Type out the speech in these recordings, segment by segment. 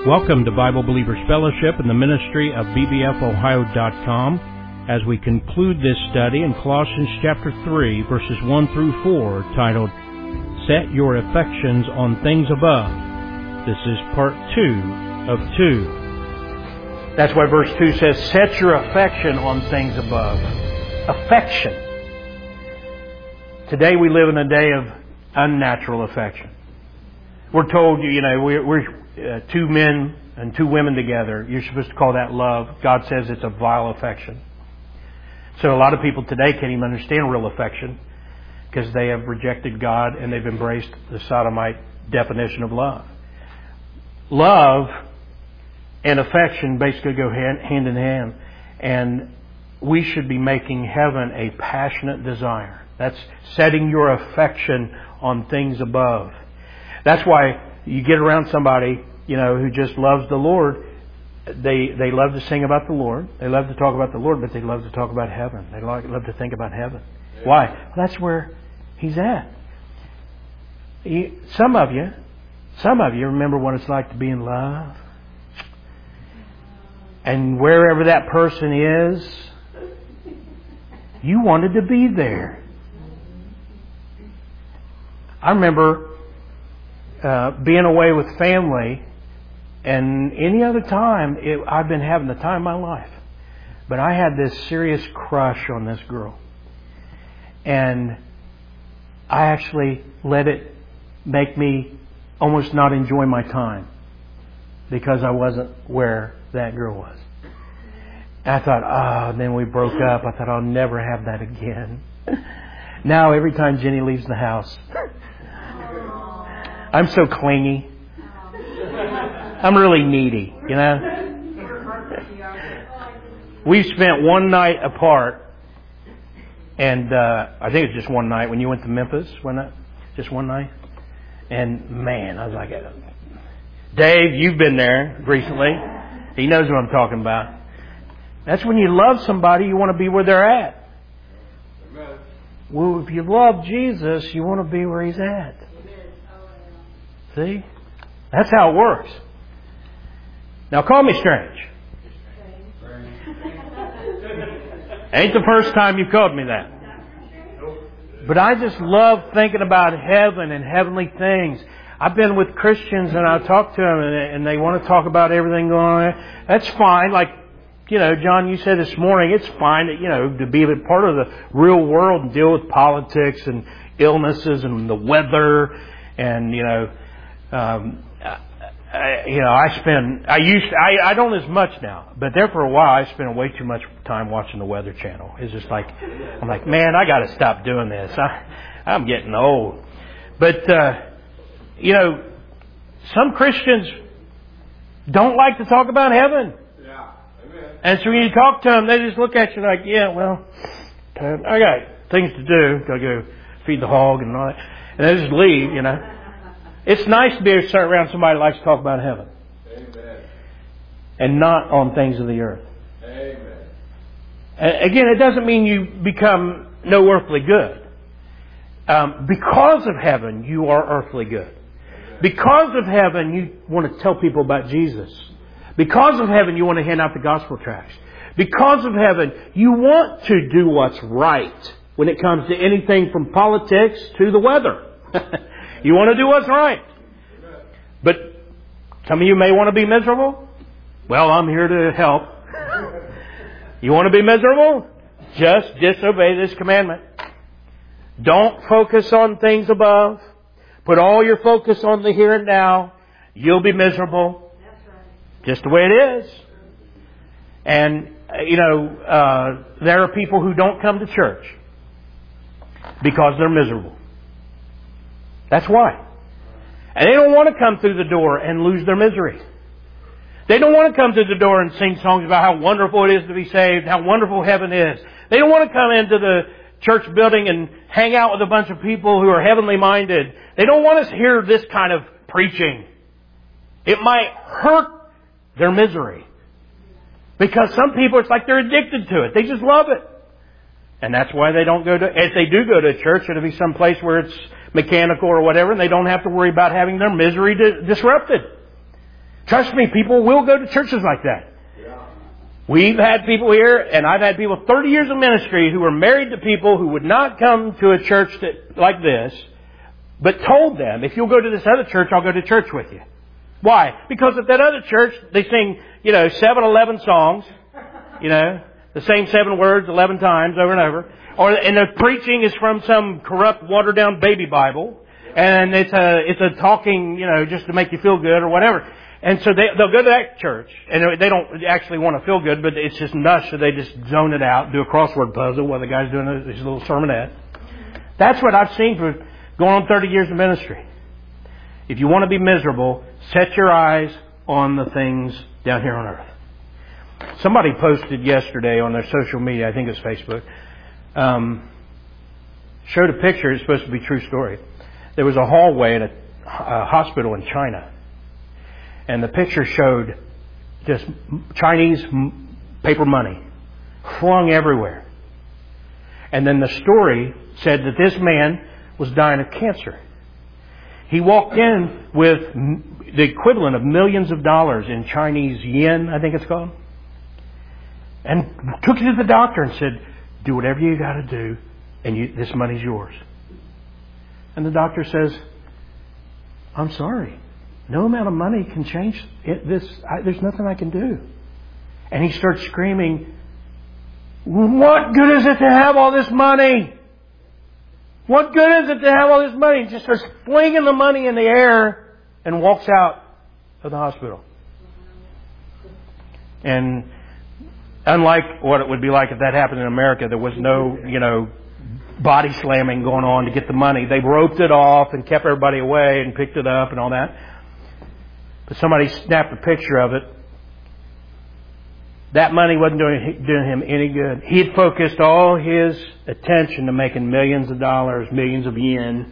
Welcome to Bible Believers Fellowship and the ministry of bbfohio.com as we conclude this study in Colossians chapter 3, verses 1 through 4, titled, Set Your Affections on Things Above. This is part 2 of 2. That's why verse 2 says, Set your affection on things above. Affection. Today we live in a day of unnatural affection. We're told, we're two men and two women together. You're supposed to call that love. God says it's a vile affection. So a lot of people today can't even understand real affection because they have rejected God and they've embraced the sodomite definition of love. Love and affection basically go hand in hand. And we should be making heaven a passionate desire. That's setting your affection on things above. That's why you get around somebody, who just loves the Lord. They love to sing about the Lord. They love to talk about the Lord, but they love to talk about heaven. They love to think about heaven. Yeah. Why? Well, that's where He's at. Some of you remember what it's like to be in love. And wherever that person is, you wanted to be there. I remember being away with family, and any other time I've been having the time of my life. But I had this serious crush on this girl. And I actually let it make me almost not enjoy my time because I wasn't where that girl was. And I thought, then we broke up. I thought, I'll never have that again. Now every time Jenny leaves the house, I'm so clingy. I'm really needy, We've spent one night apart, and I think it was just one night when you went to Memphis, wasn't it? Just one night. And man, I was like, Dave, you've been there recently. He knows what I'm talking about. That's when you love somebody, you want to be where they're at. Well, if you love Jesus, you want to be where He's at. See? That's how it works. Now call me strange. Ain't the first time you called me that. But I just love thinking about heaven and heavenly things. I've been with Christians and I talk to them and they want to talk about everything going on. That's fine. Like, John, you said this morning, it's fine that, to be a part of the real world and deal with politics and illnesses and the weather and, I don't as much now, but there for a while I spent way too much time watching the Weather Channel. It's just like, I'm like, man, I got to stop doing this. I'm getting old. But, some Christians don't like to talk about heaven. Yeah. Amen. And so when you talk to them, they just look at you like, yeah, well, I got things to do. Got to go feed the hog and all that. And they just leave, It's nice to be able to sit around somebody who likes to talk about heaven. Amen. And not on things of the earth. Amen. And again, it doesn't mean you become no earthly good. Because of heaven, you are earthly good. Amen. Because of heaven, you want to tell people about Jesus. Because of heaven, you want to hand out the gospel tracts. Because of heaven, you want to do what's right when it comes to anything from politics to the weather. You want to do what's right. But some of you may want to be miserable. Well, I'm here to help. You want to be miserable? Just disobey this commandment. Don't focus on things above. Put all your focus on the here and now. You'll be miserable. Just the way it is. And, there are people who don't come to church because they're miserable. That's why. And they don't want to come through the door and lose their misery. They don't want to come through the door and sing songs about how wonderful it is to be saved, how wonderful heaven is. They don't want to come into the church building and hang out with a bunch of people who are heavenly minded. They don't want to hear this kind of preaching. It might hurt their misery. Because some people, it's like they're addicted to it. They just love it. And that's why they don't go to, if they do go to church, it'll be some place where it's mechanical or whatever, and they don't have to worry about having their misery disrupted. Trust me, people will go to churches like that. We've had people here, and I've had people 30 years of ministry who were married to people who would not come to a church like this, but told them, if you'll go to this other church, I'll go to church with you. Why? Because at that other church, they sing, 7-11 songs, the same 7 words 11 times over and over. And the preaching is from some corrupt, watered-down baby Bible. And it's a talking, just to make you feel good or whatever. And so they'll go to that church, and they don't actually want to feel good, but it's just nuts, so they just zone it out, do a crossword puzzle while the guy's doing his little sermonette. That's what I've seen for going on 30 years of ministry. If you want to be miserable, set your eyes on the things down here on earth. Somebody posted yesterday on their social media, I think it's Facebook, showed a picture, it's supposed to be a true story. There was a hallway in a hospital in China. And the picture showed just Chinese paper money flung everywhere. And then the story said that this man was dying of cancer. He walked in with the equivalent of millions of dollars in Chinese yen, I think it's called, and took it to the doctor and said, do whatever you got to do, and this money's yours. And the doctor says, I'm sorry. No amount of money can change this. There's nothing I can do. And he starts screaming, what good is it to have all this money? What good is it to have all this money? He just starts flinging the money in the air and walks out of the hospital. And unlike what it would be like if that happened in America, there was no, body slamming going on to get the money. They roped it off and kept everybody away and picked it up and all that. But somebody snapped a picture of it. That money wasn't doing him any good. He had focused all his attention to making millions of dollars, millions of yen.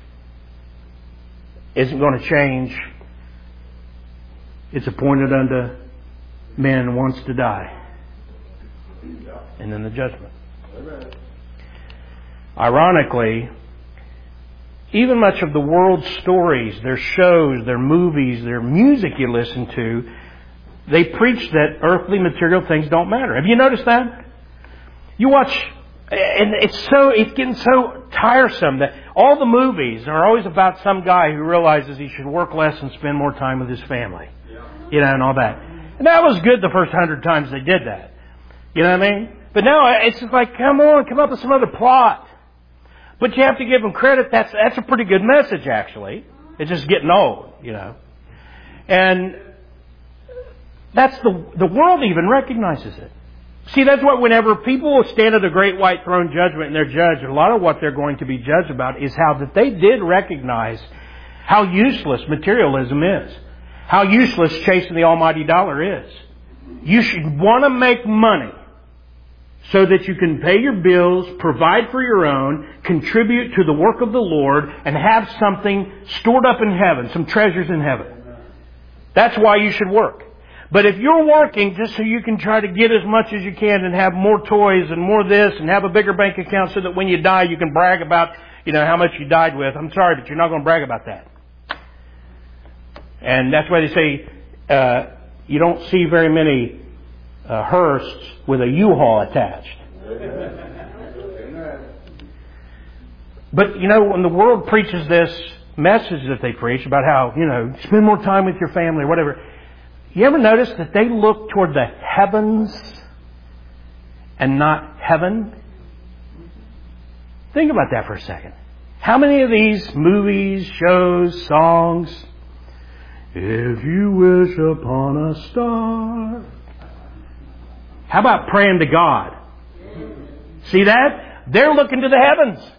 Isn't going to change. It's appointed unto men once to die. And then the judgment. Ironically, even much of the world's stories, their shows, their movies, their music you listen to, they preach that earthly material things don't matter. Have you noticed that? You watch, and it's getting so tiresome that all the movies are always about some guy who realizes he should work less and spend more time with his family. And all that. And that was good the first 100 times they did that. You know what I mean? But now it's just like, come up with some other plot. But you have to give them credit. That's a pretty good message, actually. It's just getting old, And that's the world even recognizes it. See, that's what whenever people stand at a great white throne judgment and they're judged, a lot of what they're going to be judged about is how that they did recognize how useless materialism is. How useless chasing the almighty dollar is. You should want to make money so that you can pay your bills, provide for your own, contribute to the work of the Lord, and have something stored up in heaven, some treasures in heaven. That's why you should work. But if you're working just so you can try to get as much as you can and have more toys and more this and have a bigger bank account so that when you die you can brag about, how much you died with, I'm sorry, but you're not going to brag about that. And that's why they say you don't see very many hearses with a U-Haul attached. But, when the world preaches this message that they preach about how, spend more time with your family or whatever, you ever notice that they look toward the heavens and not heaven? Think about that for a second. How many of these movies, shows, songs, if you wish upon a star. How about praying to God? See that? They're looking to the heavens.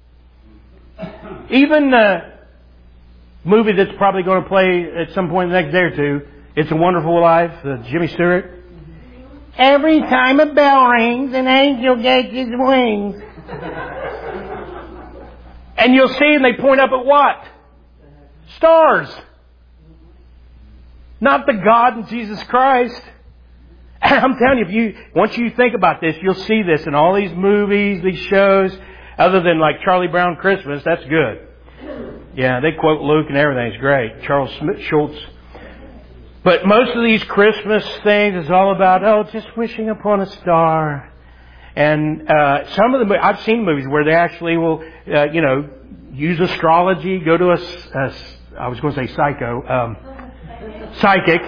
Even the movie that's probably going to play at some point the next day or two, It's a Wonderful Life, Jimmy Stewart. Every time a bell rings, an angel gets his wings. And you'll see, and they point up at what? Stars. Not the God in Jesus Christ. I'm telling you, once you think about this, you'll see this in all these movies, these shows, other than like Charlie Brown Christmas. That's good. Yeah, they quote Luke and everything. It's great. Charles Schultz. But most of these Christmas things is all about, just wishing upon a star. And some of the I've seen movies where they actually will, use astrology, go to I was going to say psychic.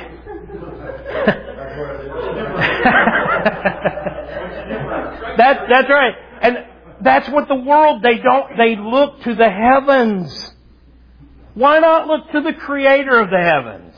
That's right. And that's what the world, they look to the heavens. Why not look to the Creator of the heavens?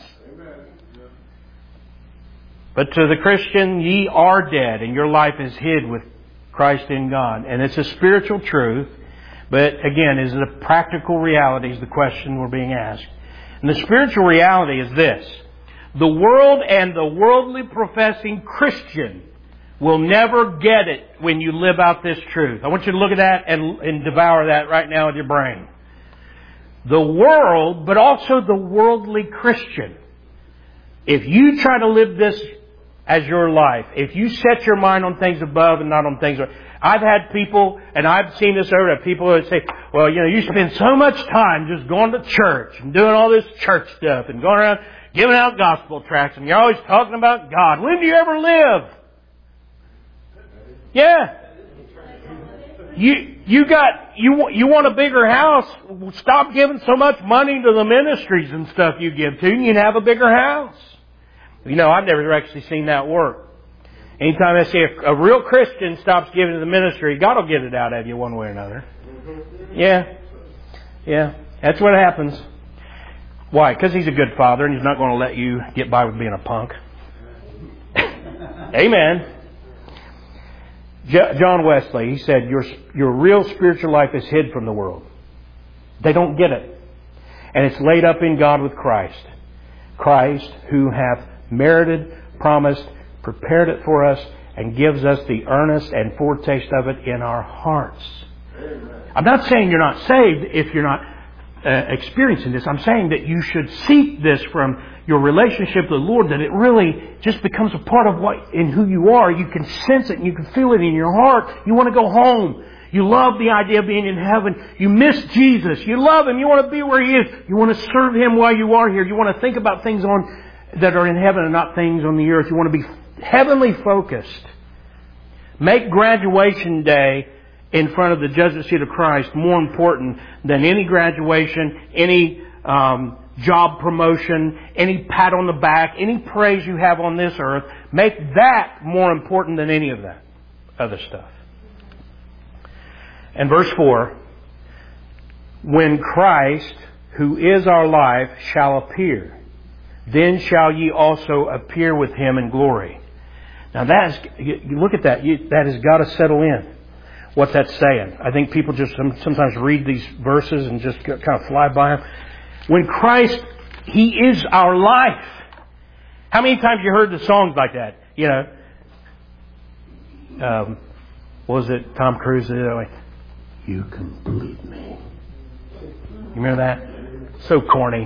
But to the Christian, ye are dead, and your life is hid with Christ in God. And it's a spiritual truth, but again, is it a practical reality is the question we're being asked. And the spiritual reality is this. The world and the worldly professing Christian will never get it when you live out this truth. I want you to look at that and devour that right now with your brain. The world, but also the worldly Christian. If you try to live this as your life, if you set your mind on things above and not on things... I've had people, and I've seen this over at people that say, well, you spend so much time just going to church and doing all this church stuff and going around giving out gospel tracts and you're always talking about God. When do you ever live? Yeah. You want a bigger house? Stop giving so much money to the ministries and stuff you give to, and you'd have a bigger house. I've never actually seen that work. Anytime I see a real Christian stops giving to the ministry, God will get it out of you one way or another. Yeah. That's what happens. Why? Because He's a good Father and He's not going to let you get by with being a punk. Amen. John Wesley, he said, your real spiritual life is hid from the world. They don't get it. And it's laid up in God with Christ. Christ who hath merited, promised, prepared it for us, and gives us the earnest and foretaste of it in our hearts. Amen. I'm not saying you're not saved if you're not experiencing this. I'm saying that you should seek this from your relationship with the Lord, that it really just becomes a part of in who you are. You can sense it and you can feel it in your heart. You want to go home. You love the idea of being in heaven. You miss Jesus. You love Him. You want to be where He is. You want to serve Him while you are here. You want to think about things that are in heaven and not things on the earth. You want to be heavenly focused. Make graduation day in front of the judgment seat of Christ more important than any graduation, any job promotion, any pat on the back, any praise you have on this earth. Make that more important than any of that other stuff. And verse 4, when Christ, who is our life, shall appear, then shall ye also appear with Him in glory. Now you look at that. That has got to settle in. What that's saying. I think people just sometimes read these verses and just kind of fly by them. When Christ, He is our life. How many times you heard the songs like that? What was it? Tom Cruise. You complete me. You remember that? So corny.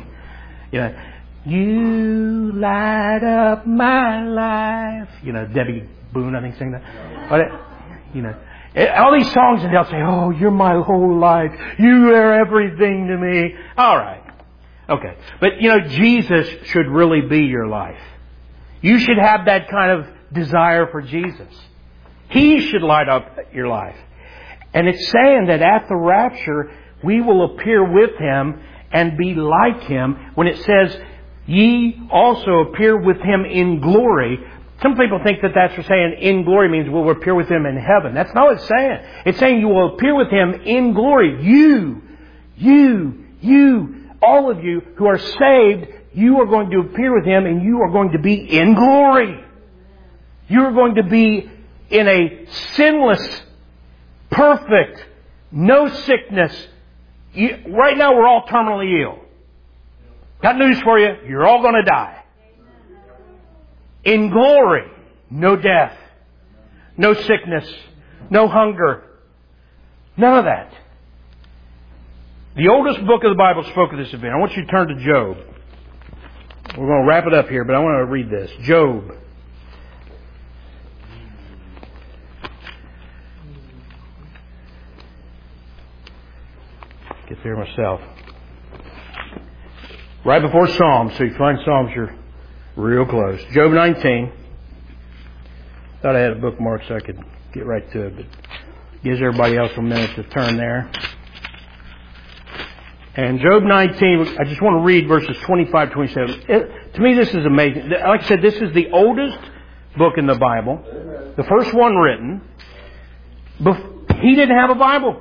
You light up my life. Debbie Boone, I think, sang that. But, all these songs, and they'll say, oh, you're my whole life. You are everything to me. All right. Okay. But, Jesus should really be your life. You should have that kind of desire for Jesus. He should light up your life. And it's saying that at the rapture, we will appear with Him and be like Him. When it says, ye also appear with Him in glory. Some people think that that's for saying in glory means we'll appear with Him in heaven. That's not what it's saying. It's saying you will appear with Him in glory. You, all of you who are saved, you are going to appear with Him and you are going to be in glory. You are going to be in a sinless, perfect, no sickness. Right now we're all terminally ill. Got news for you. You're all going to die. In glory, no death, no sickness, no hunger, none of that. The oldest book of the Bible spoke of this event. I want you to turn to Job. We're going to wrap it up here, but I want to read this. Job. Get there myself. Right before Psalms, so you find Psalms, Real close. Job 19. Thought I had a bookmark so I could get right to it, but gives everybody else a minute to turn there. And Job 19, I just want to read verses 25, 27. To me, this is amazing. Like I said, this is the oldest book in the Bible. The first one written. He didn't have a Bible.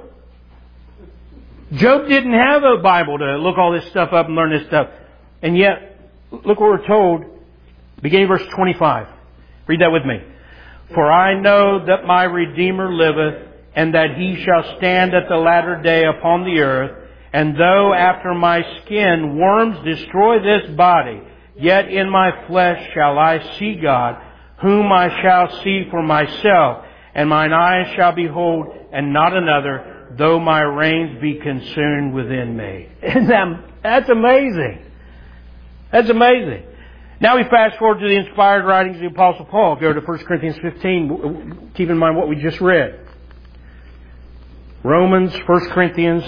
Job didn't have a Bible to look all this stuff up and learn this stuff. And yet, look what we're told, beginning verse 25. Read that with me. For I know that my Redeemer liveth, and that He shall stand at the latter day upon the earth. And though after my skin worms destroy this body, yet in my flesh shall I see God, whom I shall see for myself, and mine eyes shall behold, and not another, though my reins be consumed within me. That's amazing. That's amazing. Now we fast forward to the inspired writings of the Apostle Paul. Go to 1 Corinthians 15. Keep in mind what we just read. Romans, 1 Corinthians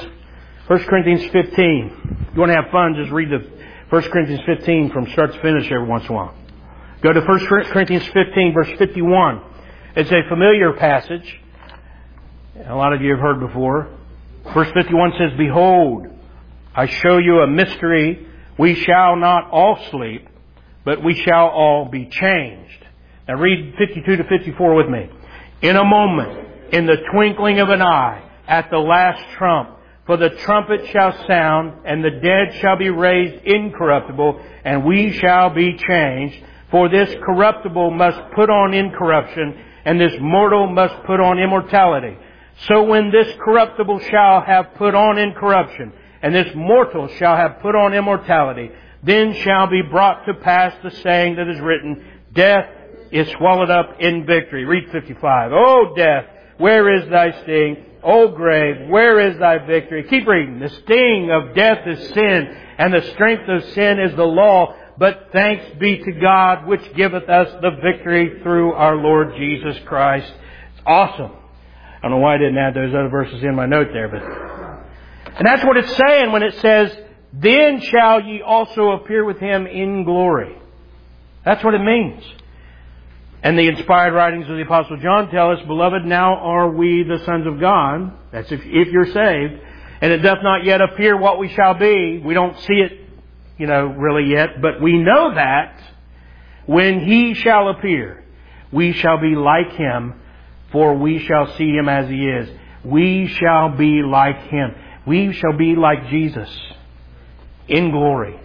15. If you want to have fun, just read the 1 Corinthians 15 from start to finish every once in a while. Go to 1 Corinthians 15, verse 51. It's a familiar passage. A lot of you have heard before. Verse 51 says, Behold, I show you a mystery. We shall not all sleep, but we shall all be changed. Now read 52 to 54 with me. In a moment, in the twinkling of an eye, at the last trump, for the trumpet shall sound, and the dead shall be raised incorruptible, and we shall be changed. For this corruptible must put on incorruption, and this mortal must put on immortality. So when this corruptible shall have put on incorruption, and this mortal shall have put on immortality, then shall be brought to pass the saying that is written, Death is swallowed up in victory. Read 55. O death, where is thy sting? O grave, where is thy victory? Keep reading. The sting of death is sin, and the strength of sin is the law. But thanks be to God, which giveth us the victory through our Lord Jesus Christ. It's awesome. I don't know why I didn't add those other verses in my note there, and that's what it's saying when it says, Then shall ye also appear with Him in glory. That's what it means. And the inspired writings of the Apostle John tell us, Beloved, now are we the sons of God. That's if you're saved. And it doth not yet appear what we shall be. We don't see it, really yet. But we know that when He shall appear, we shall be like Him, for we shall see Him as He is. We shall be like Him. We shall be like Jesus in glory.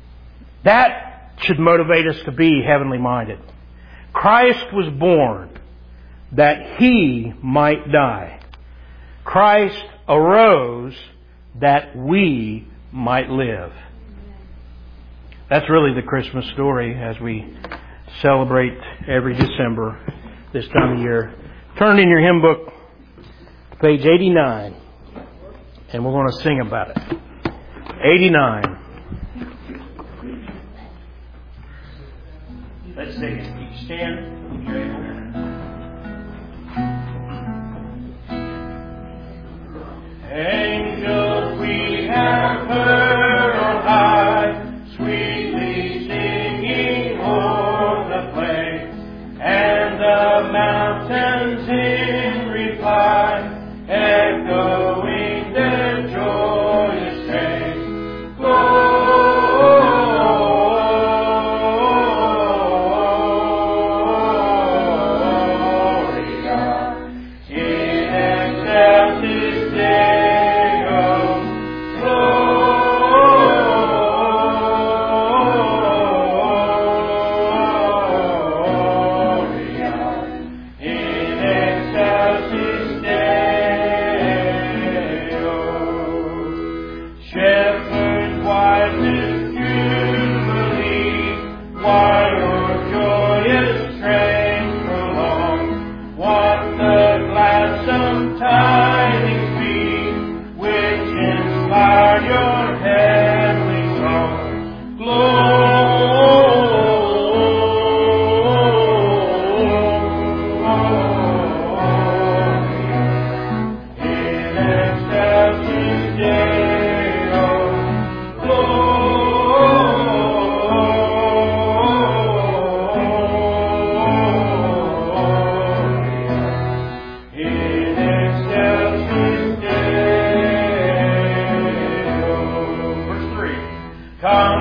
That should motivate us to be heavenly minded. Christ was born that He might die. Christ arose that we might live. That's really the Christmas story as we celebrate every December this time of year. Turn in your hymn book, page 89, and we're going to sing about it. 89. Let's sing it. Each stand. Angels we have heard on high, sweetly singing o'er the plain, and the mountains in reply, echoing their joyous strains. Glory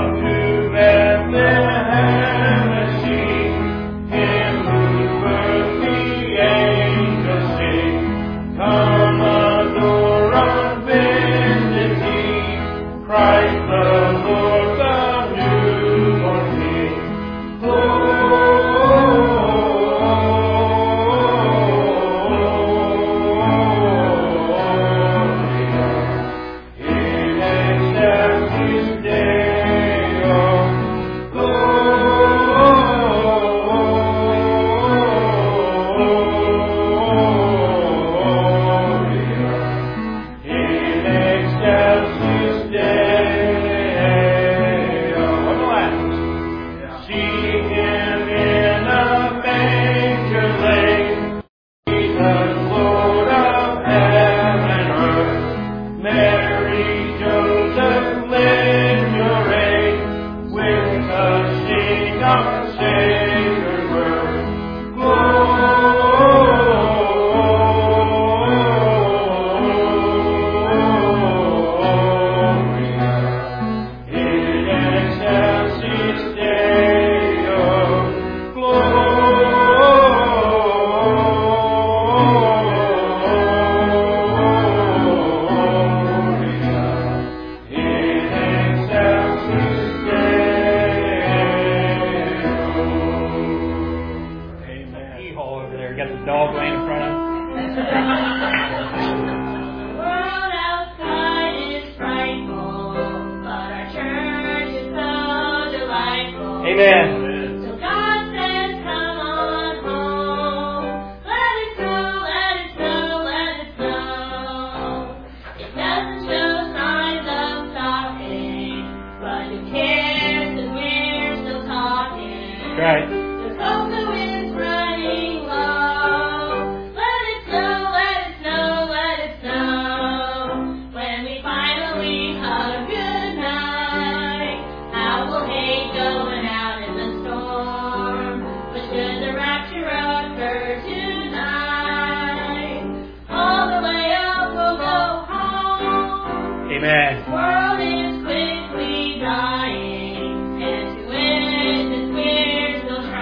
Amen. The world is quickly dying, and to witness we're still trying.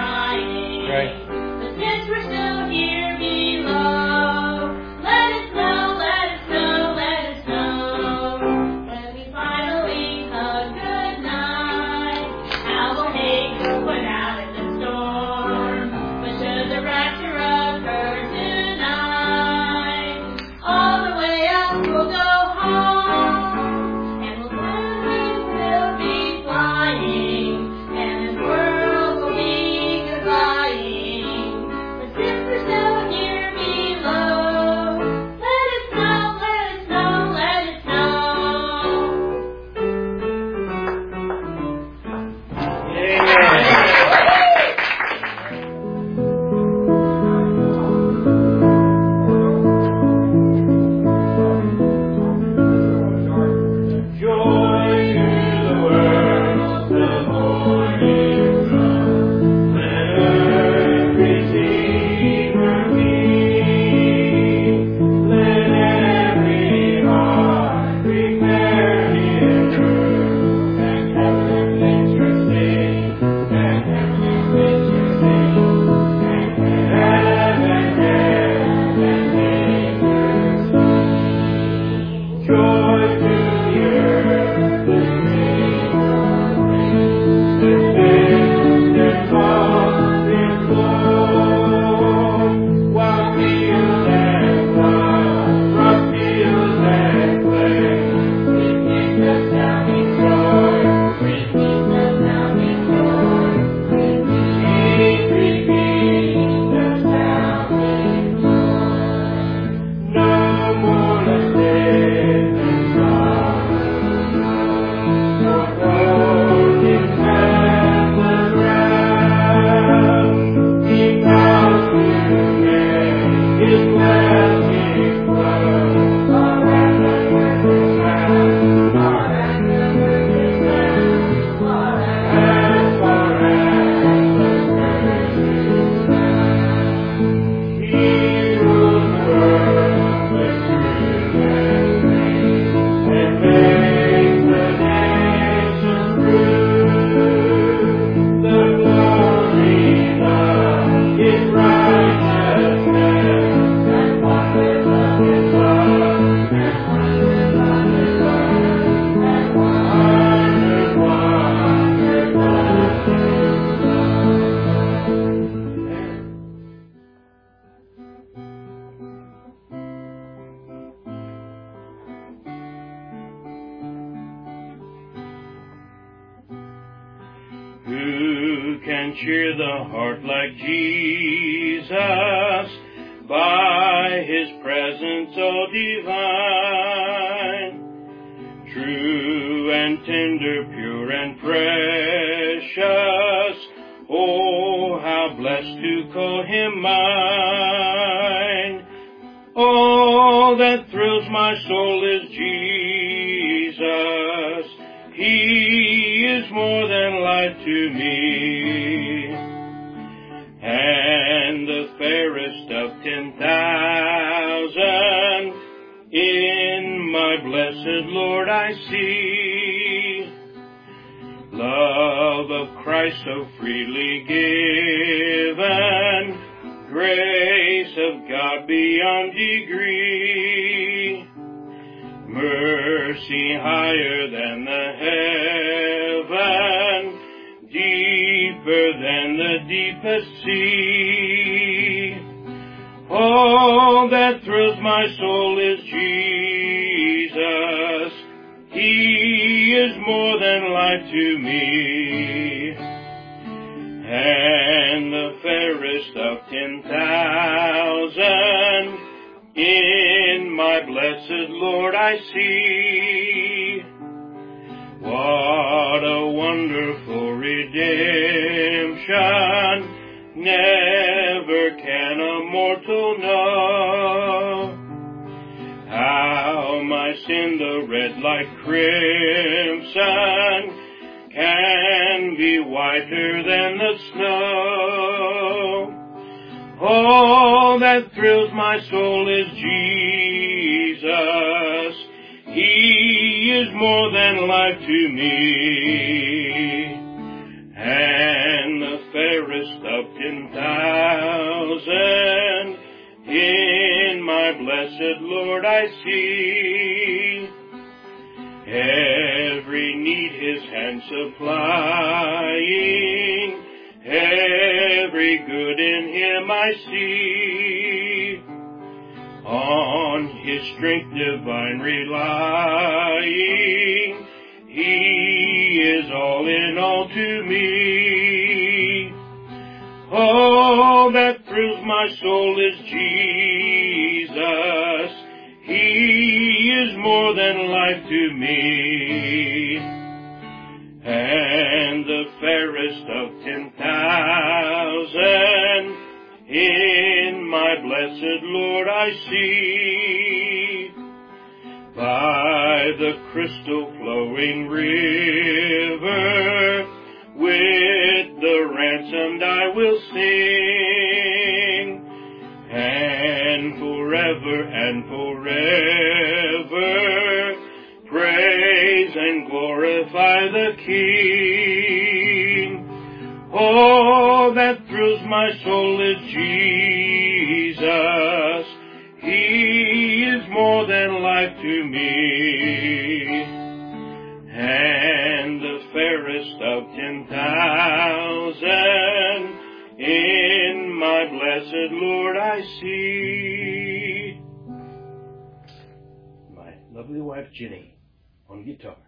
Who can cheer the heart like Jesus? By His presence so divine, true and tender, pure and precious. Oh, how blessed to call Him mine. All that thrills my soul is Jesus. He is more than life to me. And the fairest of 10,000 in my blessed Lord I see. Love of Christ so freely given, grace of God beyond degree, mercy higher than the heaven, deeper than the deepest sea. All that thrills my soul is Jesus. He is more than life to me. And the fairest of 10,000 in my blessed Lord I see. What a wonderful redemption, never can a mortal know. How my sin, the red like crimson, can be whiter than the snow. All that thrills my soul is Jesus. He is more than life to me. And the fairest of 10,000 in my blessed Lord I see. Every need His hand supplying, every good in Him I see. On His strength divine relying, He is all in all to me. All that thrills my soul is Jesus. He is more than life to me. And the fairest of 10,000 in my blessed Lord I see. By the crystal flowing river, with the ransomed I will sing, and forever praise and glorify the King. All that thrills my soul is Jesus. He is more than life to me. And the fairest of 10,000 in my blessed Lord I see. My lovely wife Jenny on guitar.